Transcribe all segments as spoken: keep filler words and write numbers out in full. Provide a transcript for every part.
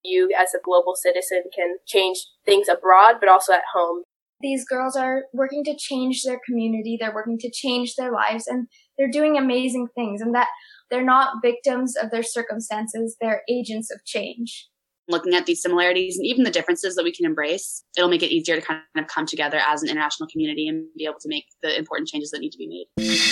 You as a global citizen can change things abroad, but also at home. These girls are working to change their community, they're working to change their lives, and they're doing amazing things, and that they're not victims of their circumstances, they're agents of change. Looking at these similarities and even the differences that we can embrace, it'll make it easier to kind of come together as an international community and be able to make the important changes that need to be made.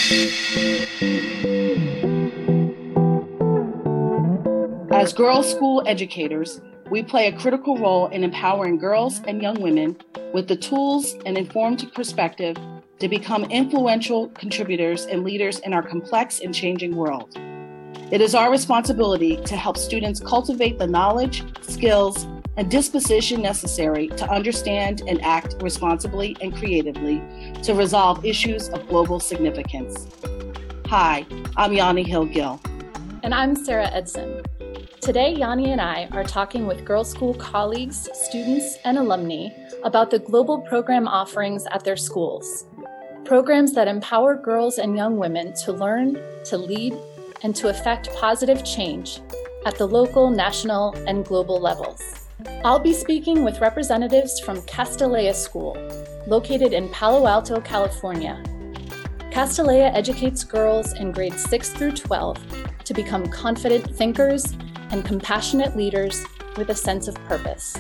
As girls' school educators, we play a critical role in empowering girls and young women with the tools and informed perspective to become influential contributors and leaders in our complex and changing world. It is our responsibility to help students cultivate the knowledge, skills, and disposition necessary to understand and act responsibly and creatively to resolve issues of global significance. Hi, I'm Yanni Hill-Gill. And I'm Sarah Edson. Today, Yanni and I are talking with Girls School colleagues, students, and alumni about the global program offerings at their schools. Programs that empower girls and young women to learn, to lead, and to effect positive change at the local, national, and global levels. I'll be speaking with representatives from Castilleja School, located in Palo Alto, California. Castilleja educates girls in grades six through twelve to become confident thinkers and compassionate leaders with a sense of purpose.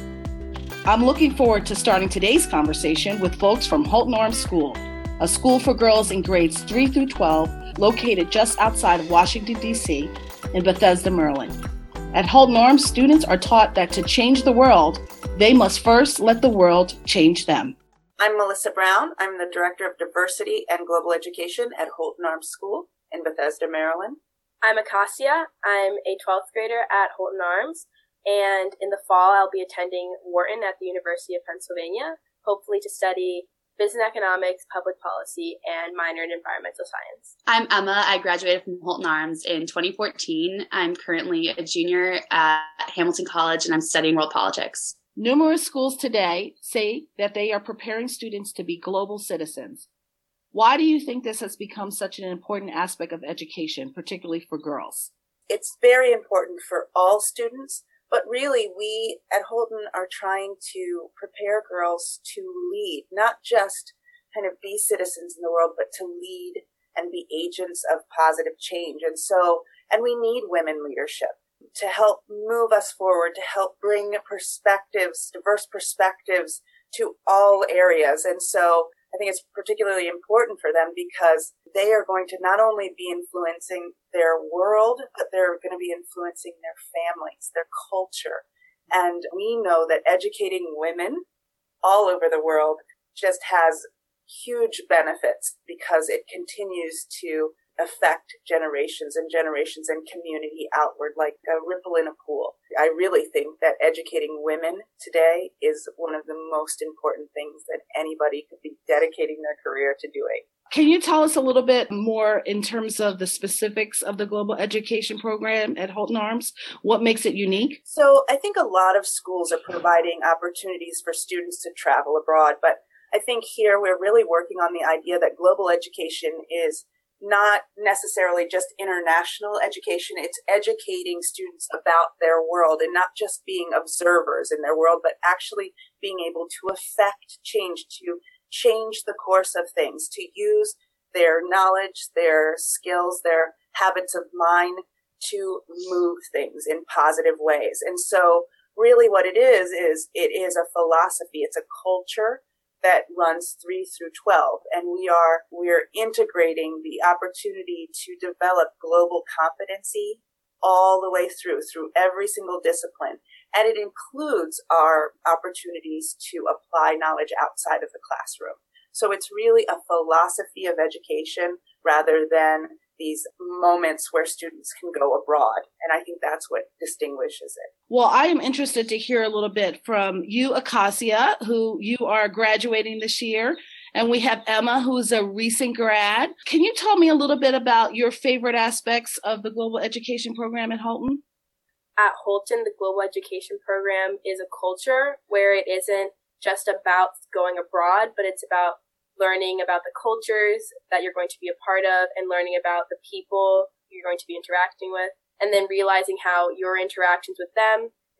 I'm looking forward to starting today's conversation with folks from Holton Arms School, a school for girls in grades three through twelve, located just outside of Washington, D C, in Bethesda, Maryland. At Holton Arms, students are taught that to change the world, they must first let the world change them. I'm Melissa Brown. I'm the Director of Diversity and Global Education at Holton Arms School in Bethesda, Maryland. I'm Acacia. I'm a twelfth grader at Holton Arms, and in the fall I'll be attending Wharton at the University of Pennsylvania, hopefully to study business economics, public policy, and minor in environmental science. I'm Emma. I graduated from Holton Arms in twenty fourteen. I'm currently a junior at Hamilton College, and I'm studying world politics. Numerous schools today say that they are preparing students to be global citizens. Why do you think this has become such an important aspect of education, particularly for girls? It's very important for all students, but really we at Holton are trying to prepare girls to lead, not just kind of be citizens in the world, but to lead and be agents of positive change. And so, and we need women leadership to help move us forward, to help bring perspectives, diverse perspectives to all areas. And so I think it's particularly important for them because they are going to not only be influencing their world, but they're going to be influencing their families, their culture. And we know that educating women all over the world just has huge benefits because it continues to affect generations and generations and community outward like a ripple in a pool. I really think that educating women today is one of the most important things that anybody could be dedicating their career to doing. Can you tell us a little bit more in terms of the specifics of the global education program at Holton Arms? What makes it unique? So I think a lot of schools are providing opportunities for students to travel abroad, but I think here we're really working on the idea that global education is not necessarily just international education. It's educating students about their world and not just being observers in their world, but actually being able to affect change, to change the course of things, to use their knowledge, their skills, their habits of mind to move things in positive ways. And so really what it is, is it is a philosophy. It's a culture that runs three through twelve. And we are, we're integrating the opportunity to develop global competency all the way through, through every single discipline. And it includes our opportunities to apply knowledge outside of the classroom. So it's really a philosophy of education rather than these moments where students can go abroad. And I think that's what distinguishes it. Well, I am interested to hear a little bit from you, Acacia, who you are graduating this year. And we have Emma, who's a recent grad. Can you tell me a little bit about your favorite aspects of the global education program at Holton? At Holton, the global education program is a culture where it isn't just about going abroad, but it's about learning about the cultures that you're going to be a part of and learning about the people you're going to be interacting with, and then realizing how your interactions with them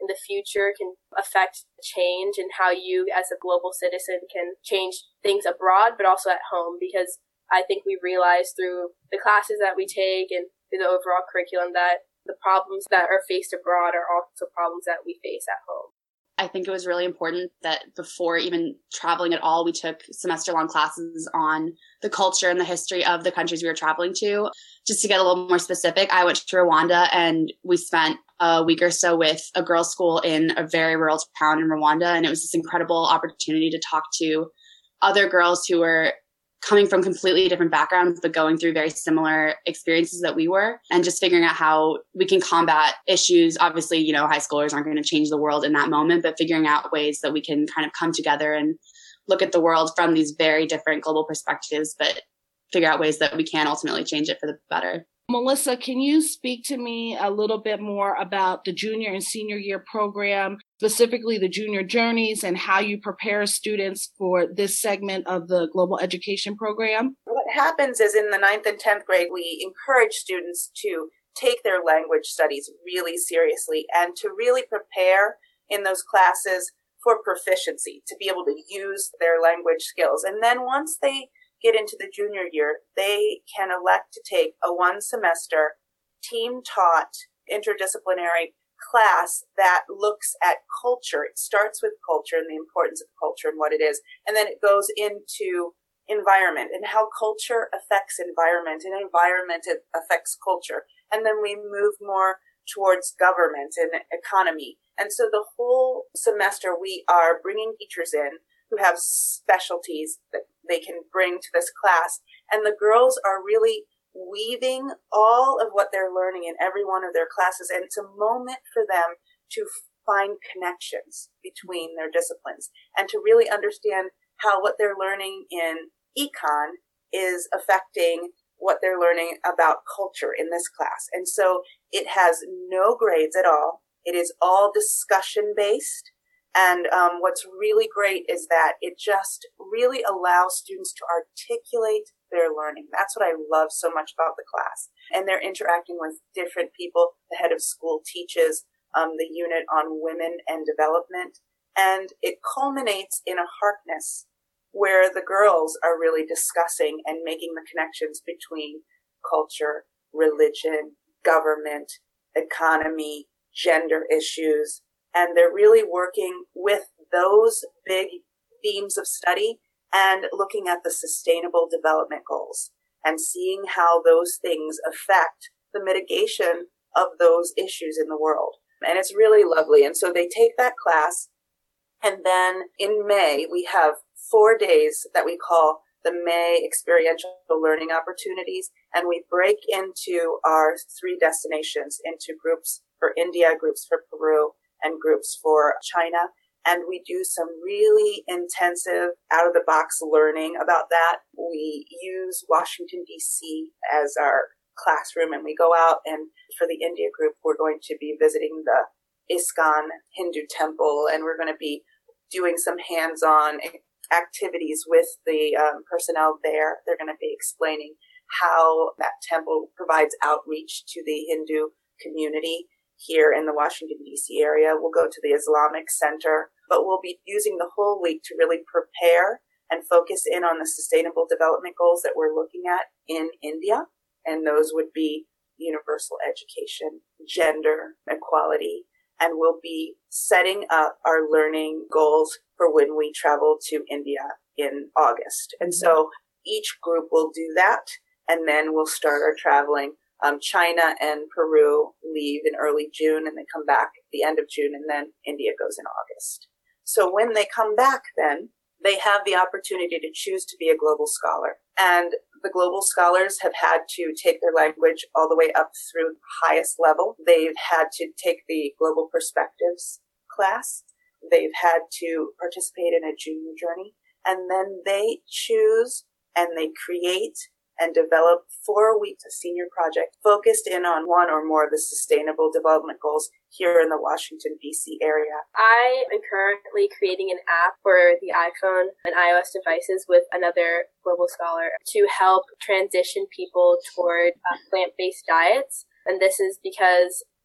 in the future can affect change and how you as a global citizen can change things abroad, but also at home, because I think we realize through the classes that we take and through the overall curriculum that the problems that are faced abroad are also problems that we face at home. I think it was really important that before even traveling at all, we took semester-long classes on the culture and the history of the countries we were traveling to. Just to get a little more specific, I went to Rwanda and we spent a week or so with a girls' school in a very rural town in Rwanda. And it was this incredible opportunity to talk to other girls who were coming from completely different backgrounds, but going through very similar experiences that we were, and just figuring out how we can combat issues. Obviously, you know, high schoolers aren't going to change the world in that moment, but figuring out ways that we can kind of come together and look at the world from these very different global perspectives, but figure out ways that we can ultimately change it for the better. Melissa, can you speak to me a little bit more about the junior and senior year program, specifically the junior journeys, and how you prepare students for this segment of the global education program? What happens is in the ninth and tenth grade, we encourage students to take their language studies really seriously and to really prepare in those classes for proficiency, to be able to use their language skills. And then once they get into the junior year, they can elect to take a one semester team taught interdisciplinary class that looks at culture. It starts with culture and the importance of culture and what it is. And then it goes into environment and how culture affects environment and environment affects culture. And then we move more towards government and economy. And so the whole semester we are bringing teachers in who have specialties that they can bring to this class. And the girls are really weaving all of what they're learning in every one of their classes. And it's a moment for them to find connections between their disciplines and to really understand how what they're learning in econ is affecting what they're learning about culture in this class. And so it has no grades at all. It is all discussion based. And um, what's really great is that it just really allows students to articulate their learning. That's what I love so much about the class. And they're interacting with different people. The head of school teaches um, the unit on women and development. And it culminates in a Harkness where the girls are really discussing and making the connections between culture, religion, government, economy, gender issues. And they're really working with those big themes of study and looking at the sustainable development goals and seeing how those things affect the mitigation of those issues in the world. And it's really lovely. And so they take that class. And then in May, we have four days that we call the May Experiential Learning Opportunities. And we break into our three destinations into groups for India, groups for Peru, and groups for China. And we do some really intensive out-of-the-box learning about that. We use Washington, D C as our classroom, and we go out, and for the India group, we're going to be visiting the ISKCON Hindu temple, and we're going to be doing some hands-on activities with the um, personnel there. They're going to be explaining how that temple provides outreach to the Hindu community here in the Washington, D C area. We'll go to the Islamic Center, but we'll be using the whole week to really prepare and focus in on the sustainable development goals that we're looking at in India. And those would be universal education, gender equality, and we'll be setting up our learning goals for when we travel to India in August. And so each group will do that, and then we'll start our traveling. Um, China and Peru leave in early June, and they come back at the end of June, and then India goes in August. So when they come back, then they have the opportunity to choose to be a global scholar. And the global scholars have had to take their language all the way up through the highest level. They've had to take the Global Perspectives class. They've had to participate in a junior journey. And then they choose and they create and develop four weeks of senior project focused in on one or more of the sustainable development goals here in the Washington, D C area. I am currently creating an app for the iPhone and iOS devices with another global scholar to help transition people toward uh, plant-based diets. And this is because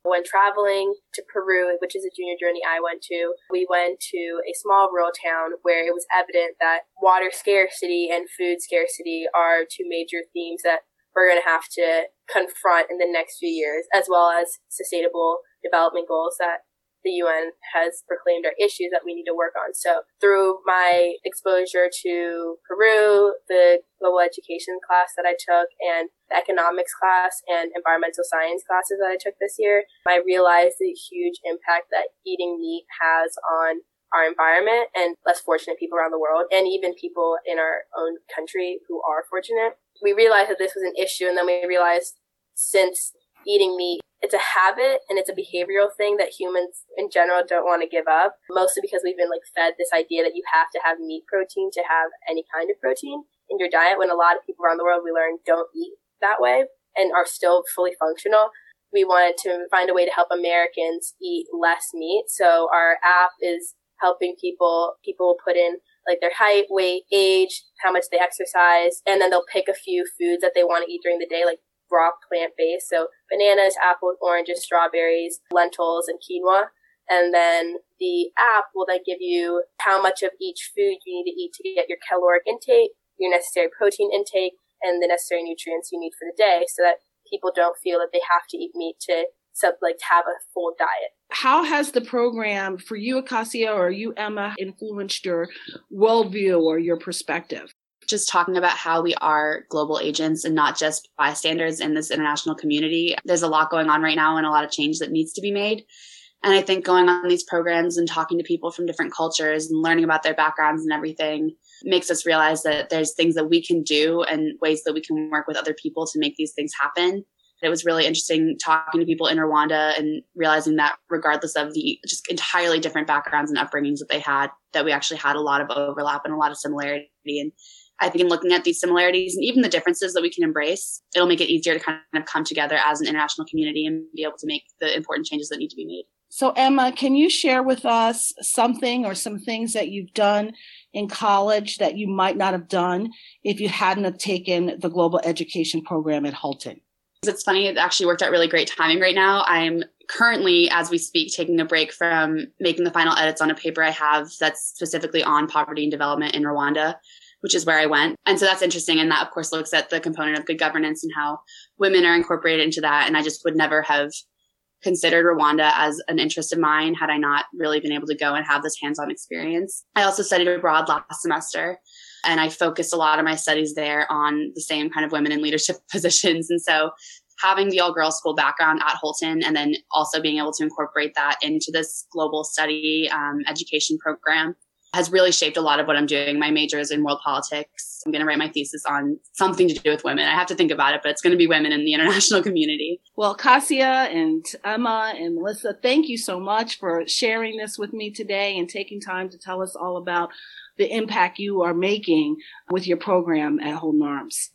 When traveling to Peru, which is a junior journey I went to, we went to a small rural town where it was evident that water scarcity and food scarcity are two major themes that we're going to have to confront in the next few years, as well as sustainable development goals that the U N has proclaimed are issues that we need to work on. So through my exposure to Peru, the global education class that I took, and the economics class and environmental science classes that I took this year, I realized the huge impact that eating meat has on our environment and less fortunate people around the world, and even people in our own country who are fortunate. We realized that this was an issue, and then we realized since eating meat, it's a habit and it's a behavioral thing that humans in general don't want to give up, mostly because we've been like fed this idea that you have to have meat protein to have any kind of protein in your diet, when a lot of people around the world we learn don't eat that way and are still fully functional. We wanted to find a way to help Americans eat less meat. So our app is helping people, people put in like their height, weight, age, how much they exercise, and then they'll pick a few foods that they want to eat during the day, like raw plant-based. So bananas, apples, oranges, strawberries, lentils, and quinoa. And then the app will then give you how much of each food you need to eat to get your caloric intake, your necessary protein intake, and the necessary nutrients you need for the day, so that people don't feel that they have to eat meat to sub, like to have a full diet. How has the program for you, Acacia, or you, Emma, influenced your worldview or your perspective? Just talking about how we are global agents and not just bystanders in this international community. There's a lot going on right now and a lot of change that needs to be made. And I think going on these programs and talking to people from different cultures and learning about their backgrounds and everything makes us realize that there's things that we can do and ways that we can work with other people to make these things happen. It was really interesting talking to people in Rwanda and realizing that regardless of the just entirely different backgrounds and upbringings that they had, that we actually had a lot of overlap and a lot of similarity. And I think in looking at these similarities and even the differences that we can embrace, it'll make it easier to kind of come together as an international community and be able to make the important changes that need to be made. So Emma, can you share with us something or some things that you've done in college that you might not have done if you hadn't have taken the global education program at Halton? It's funny, it actually worked out really great timing right now. I'm currently, as we speak, taking a break from making the final edits on a paper I have that's specifically on poverty and development in Rwanda, which is where I went. And so that's interesting. And that, of course, looks at the component of good governance and how women are incorporated into that. And I just would never have considered Rwanda as an interest of mine had I not really been able to go and have this hands-on experience. I also studied abroad last semester, and I focused a lot of my studies there on the same kind of women in leadership positions. And so having the all-girls school background at Halton and then also being able to incorporate that into this global study um, education program has really shaped a lot of what I'm doing. My major is in world politics. I'm going to write my thesis on something to do with women. I have to think about it, but it's going to be women in the international community. Well, Cassia and Emma and Melissa, thank you so much for sharing this with me today and taking time to tell us all about the impact you are making with your program at Holton Arms.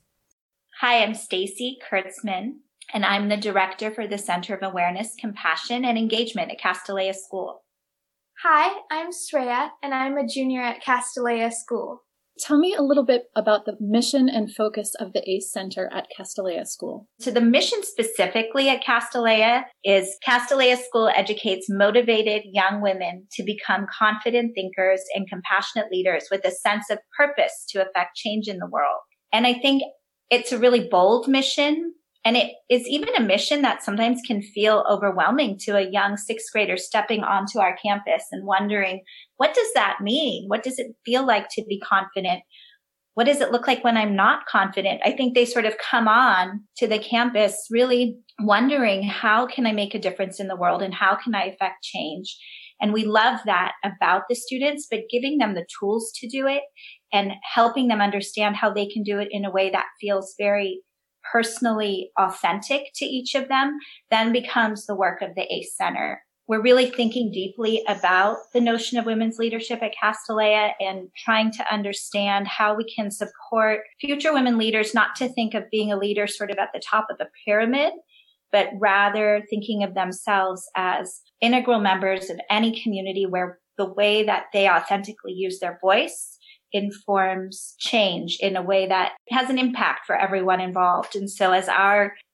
Hi, I'm Stacy Kurtzman, and I'm the director for the Center of Awareness, Compassion, and Engagement at Castilleja School. Hi, I'm Sreya, and I'm a junior at Castilleja School. Tell me a little bit about the mission and focus of the A C E Center at Castilleja School. So the mission specifically at Castilleja is Castilleja School educates motivated young women to become confident thinkers and compassionate leaders with a sense of purpose to affect change in the world. And I think it's a really bold mission. And it is even a mission that sometimes can feel overwhelming to a young sixth grader stepping onto our campus and wondering, what does that mean? What does it feel like to be confident? What does it look like when I'm not confident? I think they sort of come on to the campus really wondering, how can I make a difference in the world and how can I affect change? And we love that about the students, but giving them the tools to do it and helping them understand how they can do it in a way that feels very personally authentic to each of them, then becomes the work of the A C E Center. We're really thinking deeply about the notion of women's leadership at Castilleja and trying to understand how we can support future women leaders, not to think of being a leader sort of at the top of the pyramid, but rather thinking of themselves as integral members of any community where the way that they authentically use their voice informs change in a way that has an impact for everyone involved. And so as our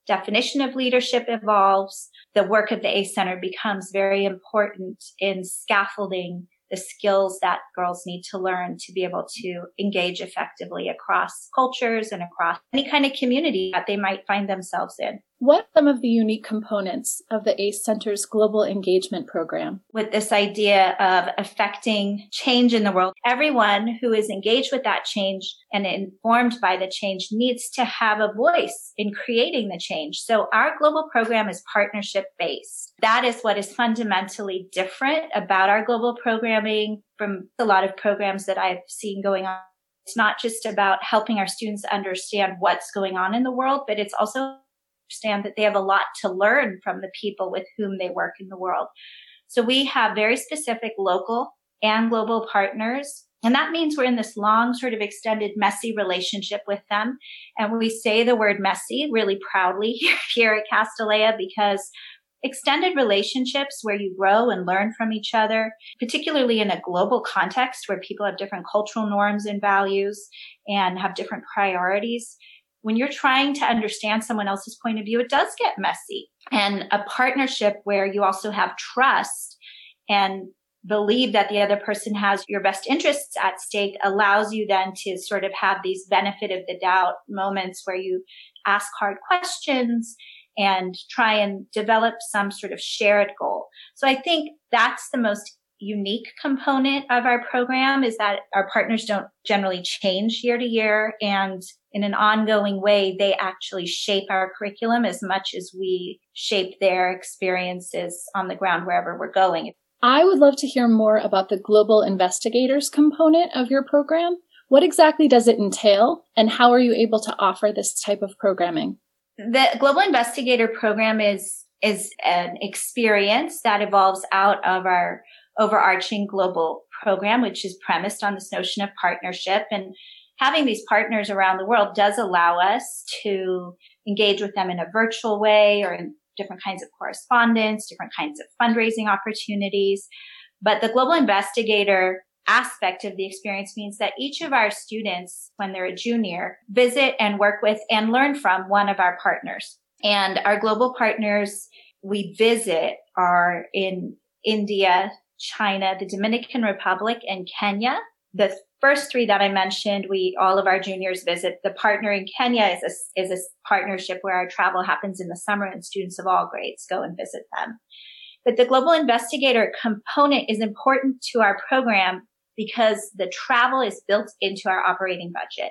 definition of leadership evolves, the work of the ACE Center becomes very important in scaffolding the skills that girls need to learn to be able to engage effectively across cultures and across any kind of community that they might find themselves in. What are some of the unique components of the ACE Center's Global Engagement Program? With this idea of affecting change in the world, everyone who is engaged with that change and informed by the change needs to have a voice in creating the change. So our global program is partnership based. That is what is fundamentally different about our global programming from a lot of programs that I've seen going on. It's not just about helping our students understand what's going on in the world, but it's also understand that they have a lot to learn from the people with whom they work in the world. So we have very specific local and global partners. And that means we're in this long, sort of extended, messy relationship with them. And we say the word messy really proudly here at Castilleja because extended relationships where you grow and learn from each other, particularly in a global context where people have different cultural norms and values and have different priorities. When you're trying to understand someone else's point of view, it does get messy. And a partnership where you also have trust and believe that the other person has your best interests at stake allows you then to sort of have these benefit of the doubt moments where you ask hard questions and try and develop some sort of shared goal. So I think that's the most unique component of our program is that our partners don't generally change year to year. And in an ongoing way, they actually shape our curriculum as much as we shape their experiences on the ground wherever we're going. I would love to hear more about the Global Investigators component of your program. What exactly does it entail, and how are you able to offer this type of programming? The Global Investigator program is is an experience that evolves out of our overarching global program, which is premised on this notion of partnership. And having these partners around the world does allow us to engage with them in a virtual way or in different kinds of correspondence, different kinds of fundraising opportunities. But the Global Investigator aspect of the experience means that each of our students, when they're a junior, visit and work with and learn from one of our partners. And our global partners we visit are in India, China, the Dominican Republic, and Kenya. The first three that I mentioned, we all of our juniors visit. The partner in Kenya is a, is a partnership where our travel happens in the summer and students of all grades go and visit them. But the Global Investigator component is important to our program because the travel is built into our operating budget.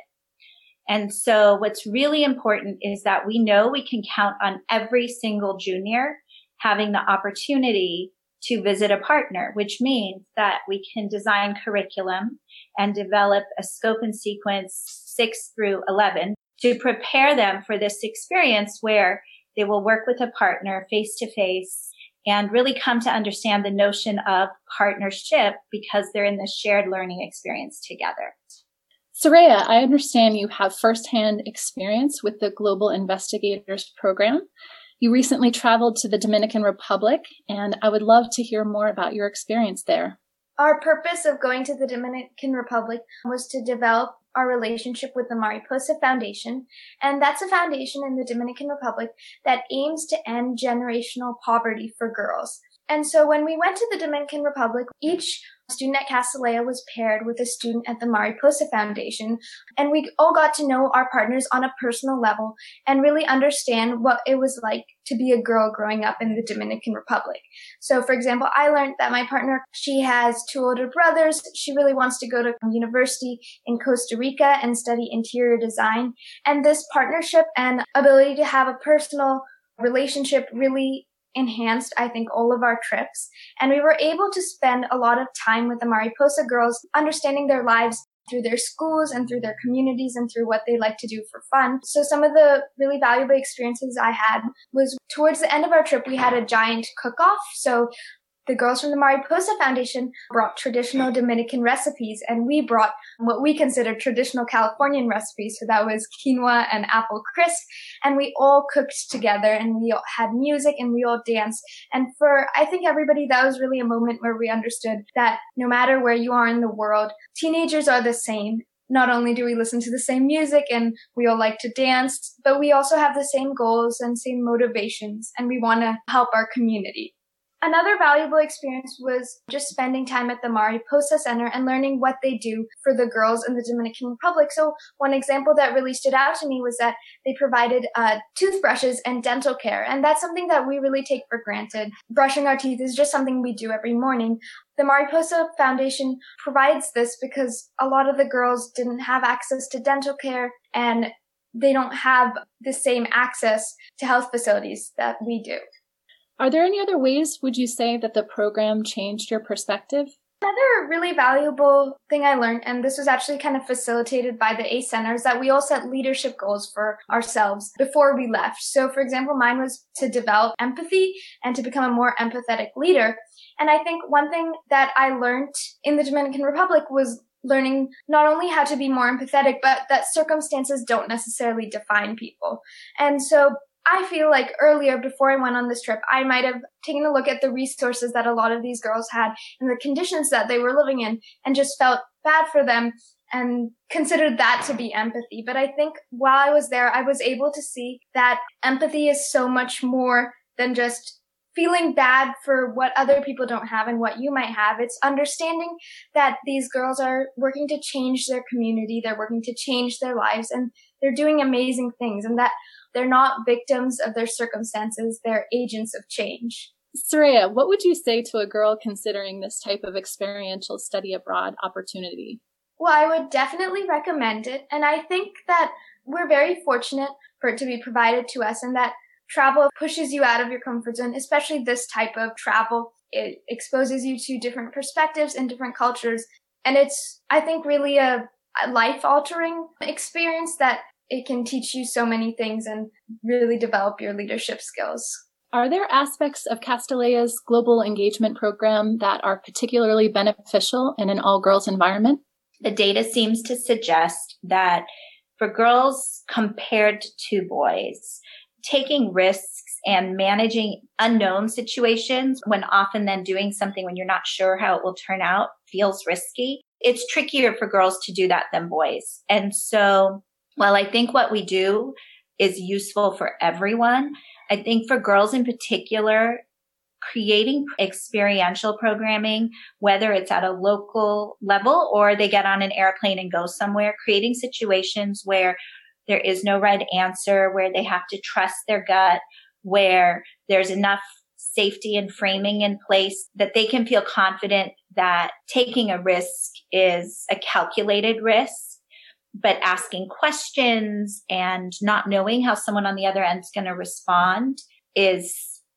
And so what's really important is that we know we can count on every single junior having the opportunity to visit a partner, which means that we can design curriculum and develop a scope and sequence six through eleven to prepare them for this experience where they will work with a partner face to face and really come to understand the notion of partnership because they're in this shared learning experience together. Soraya, I understand you have firsthand experience with the Global Investigators program. You recently traveled to the Dominican Republic, and I would love to hear more about your experience there. Our purpose of going to the Dominican Republic was to develop our relationship with the Mariposa Foundation, and that's a foundation in the Dominican Republic that aims to end generational poverty for girls. And so when we went to the Dominican Republic, each student at Castilleja was paired with a student at the Mariposa Foundation, and we all got to know our partners on a personal level and really understand what it was like to be a girl growing up in the Dominican Republic. So, for example, I learned that my partner, she has two older brothers. She really wants to go to university in Costa Rica and study interior design. And this partnership and ability to have a personal relationship really enhanced, I think, all of our trips. And we were able to spend a lot of time with the Mariposa girls, understanding their lives through their schools and through their communities and through what they like to do for fun. So some of the really valuable experiences I had was towards the end of our trip, we had a giant cook-off. So the girls from the Mariposa Foundation brought traditional Dominican recipes, and we brought what we consider traditional Californian recipes. So that was quinoa and apple crisp, and we all cooked together, and we all had music, and we all danced. And for, I think, everybody, that was really a moment where we understood that no matter where you are in the world, teenagers are the same. not only do we listen to the same music and we all like to dance, but we also have the same goals and same motivations, and we want to help our community. Another valuable experience was just spending time at the Mariposa Center and learning what they do for the girls in the Dominican Republic. So one example that really stood out to me was that they provided uh, toothbrushes and dental care. And that's something that we really take for granted. Brushing our teeth is just something we do every morning. The Mariposa Foundation provides this because a lot of the girls didn't have access to dental care, and they don't have the same access to health facilities that we do. Are there any other ways, would you say, that the program changed your perspective? Another really valuable thing I learned, and this was actually kind of facilitated by the ACE Center, is that we all set leadership goals for ourselves before we left. So, for example, mine was to develop empathy and to become a more empathetic leader. And I think one thing that I learned in the Dominican Republic was learning not only how to be more empathetic, but that circumstances don't necessarily define people. And so I feel like earlier, before I went on this trip, I might have taken a look at the resources that a lot of these girls had and the conditions that they were living in and just felt bad for them and considered that to be empathy. But I think while I was there, I was able to see that empathy is so much more than just feeling bad for what other people don't have and what you might have. It's understanding that these girls are working to change their community, they're working to change their lives, and they're doing amazing things, and that they're not victims of their circumstances, they're agents of change. Soraya, what would you say to a girl considering this type of experiential study abroad opportunity? Well, I would definitely recommend it, and I think that we're very fortunate for it to be provided to us, and that travel pushes you out of your comfort zone, especially this type of travel. It exposes you to different perspectives and different cultures. And it's, I think, really a, a life-altering experience that it can teach you so many things and really develop your leadership skills. Are there aspects of Castilea's global engagement program that are particularly beneficial in an all-girls environment? The data seems to suggest that for girls compared to boys, taking risks and managing unknown situations when often then doing something when you're not sure how it will turn out feels risky. It's trickier for girls to do that than boys. And so while I think what we do is useful for everyone, I think for girls in particular, creating experiential programming, whether it's at a local level or they get on an airplane and go somewhere, creating situations where there is no right answer, where they have to trust their gut, where there's enough safety and framing in place that they can feel confident that taking a risk is a calculated risk, but asking questions and not knowing how someone on the other end is going to respond is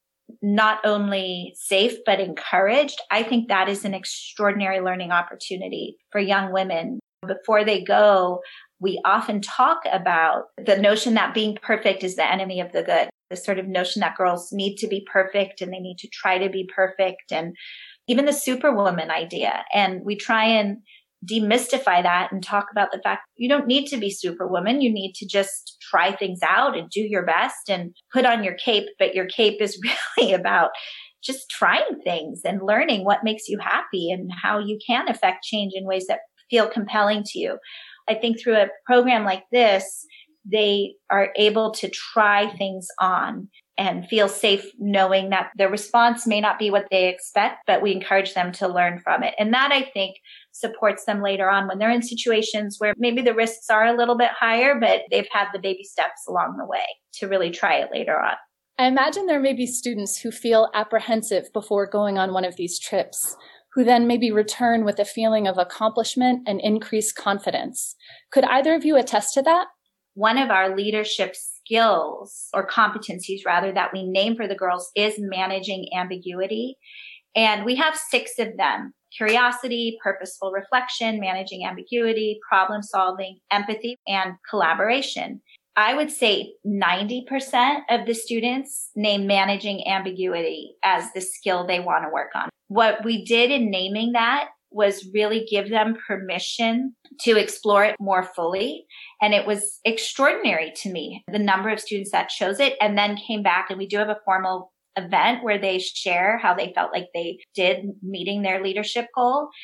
not only safe, but encouraged. I think that is an extraordinary learning opportunity for young women. Before they go, we often talk about the notion that being perfect is the enemy of the good, the sort of notion that girls need to be perfect and they need to try to be perfect, and even the superwoman idea. And we try and demystify that and talk about the fact you don't need to be superwoman. You need to just try things out and do your best and put on your cape. But your cape is really about just trying things and learning what makes you happy and how you can affect change in ways that feel compelling to you. I think through a program like this, they are able to try things on and feel safe knowing that their response may not be what they expect, but we encourage them to learn from it. And that, I think, supports them later on when they're in situations where maybe the risks are a little bit higher, but they've had the baby steps along the way to really try it later on. I imagine there may be students who feel apprehensive before going on one of these trips, who then maybe return with a feeling of accomplishment and increased confidence. Could either of you attest to that? One of our leadership skills or competencies rather that we name for the girls is managing ambiguity. And we have six of them: curiosity, purposeful reflection, managing ambiguity, problem solving, empathy, and collaboration. I would say ninety percent of the students name managing ambiguity as the skill they want to work on. What we did in naming that was really give them permission to explore it more fully. And it was extraordinary to me, the number of students that chose it and then came back. And we do have a formal event where they share how they felt like they did meeting their leadership goal.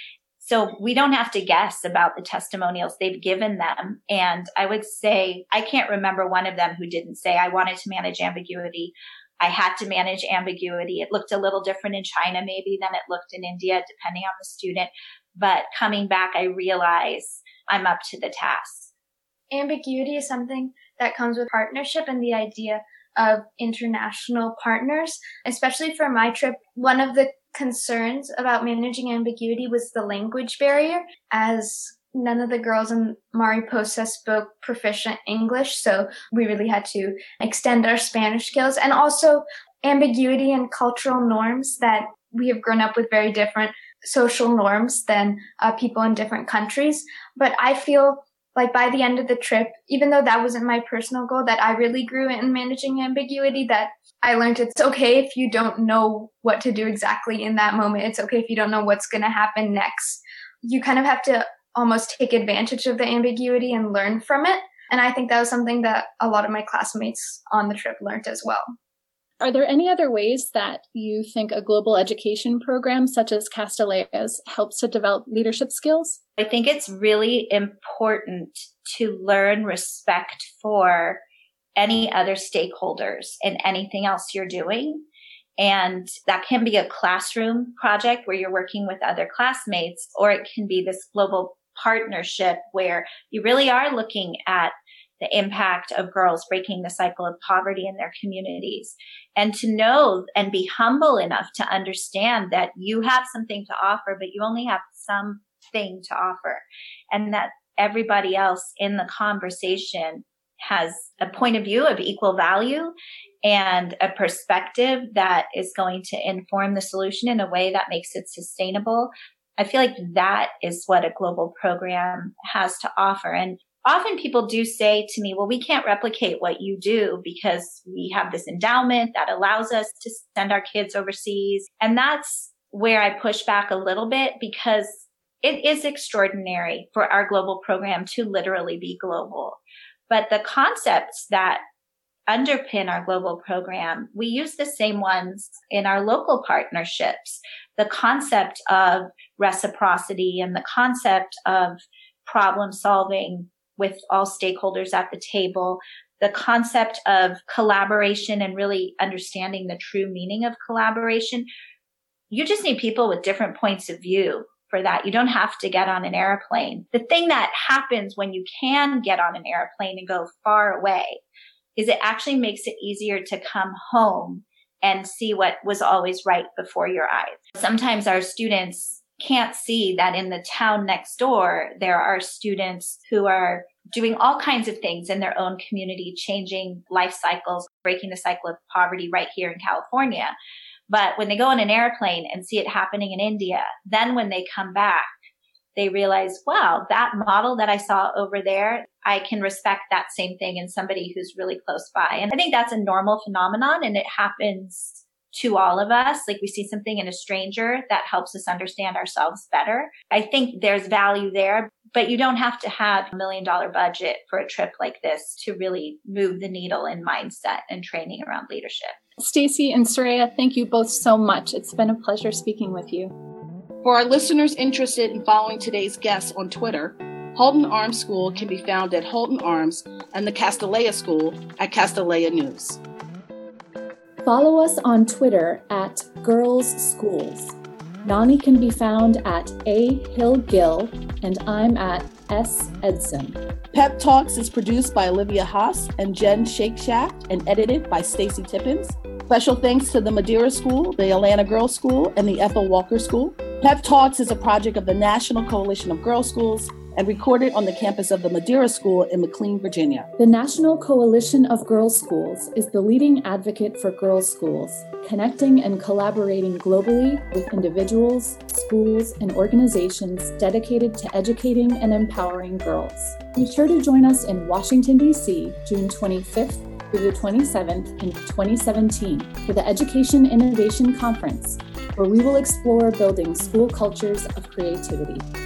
So we don't have to guess about the testimonials. They've given them. And I would say, I can't remember one of them who didn't say, I wanted to manage ambiguity. I had to manage ambiguity. It looked a little different in China maybe than it looked in India, depending on the student. But coming back, I realize I'm up to the task. Ambiguity is something that comes with partnership and the idea of international partners. Especially for my trip, one of the concerns about managing ambiguity was the language barrier, as none of the girls in Mariposa spoke proficient English, so we really had to extend our Spanish skills. And also ambiguity and cultural norms, that we have grown up with very different social norms than uh, people in different countries. But I feel like by the end of the trip, even though that wasn't my personal goal, that I really grew in managing ambiguity, that I learned it's okay if you don't know what to do exactly in that moment. It's okay if you don't know what's going to happen next. You kind of have to almost take advantage of the ambiguity and learn from it. And I think that was something that a lot of my classmates on the trip learned as well. Are there any other ways that you think a global education program such as Castaleia's helps to develop leadership skills? I think it's really important to learn respect for any other stakeholders in anything else you're doing. And that can be a classroom project where you're working with other classmates, or it can be this global partnership where you really are looking at the impact of girls breaking the cycle of poverty in their communities, and to know and be humble enough to understand that you have something to offer, but you only have something to offer, and that everybody else in the conversation has a point of view of equal value and a perspective that is going to inform the solution in a way that makes it sustainable. I feel like that is what a global program has to offer. And often people do say to me, well, we can't replicate what you do because we have this endowment that allows us to send our kids overseas. And that's where I push back a little bit, because it is extraordinary for our global program to literally be global. But the concepts that underpin our global program, we use the same ones in our local partnerships. The concept of reciprocity and the concept of problem solving with all stakeholders at the table, the concept of collaboration and really understanding the true meaning of collaboration. You just need people with different points of view for that. You don't have to get on an airplane. The thing that happens when you can get on an airplane and go far away is it actually makes it easier to come home and see what was always right before your eyes. Sometimes our students can't see that in the town next door, there are students who are doing all kinds of things in their own community, changing life cycles, breaking the cycle of poverty right here in California. But when they go on an airplane and see it happening in India, then when they come back, they realize, wow, that model that I saw over there, I can respect that same thing in somebody who's really close by. And I think that's a normal phenomenon, and it happens to all of us. Like we see something in a stranger that helps us understand ourselves better. I think there's value there, but you don't have to have a million dollar budget for a trip like this to really move the needle in mindset and training around leadership. Stacy and Soraya, thank you both so much. It's been a pleasure speaking with you. For our listeners interested in following today's guests on Twitter, Halton Arms School can be found at Halton Arms and the Castaleia School at Castaleia News. Follow us on Twitter at Girls Schools. Nani can be found at A Hill Gill, and I'm at S Edson. Pep Talks is produced by Olivia Haas and Jen Shakeshaft and edited by Stacy Tippins. Special thanks to the Madeira School, the Atlanta Girls School, and the Ethel Walker School. Pep Talks is a project of the National Coalition of Girls Schools and recorded on the campus of the Madeira School in McLean, Virginia. The National Coalition of Girls Schools is the leading advocate for girls' schools, connecting and collaborating globally with individuals, schools, and organizations dedicated to educating and empowering girls. Be sure to join us in Washington, D C, June twenty-fifth through the twenty-seventh in twenty seventeen for the Education Innovation Conference, where we will explore building school cultures of creativity.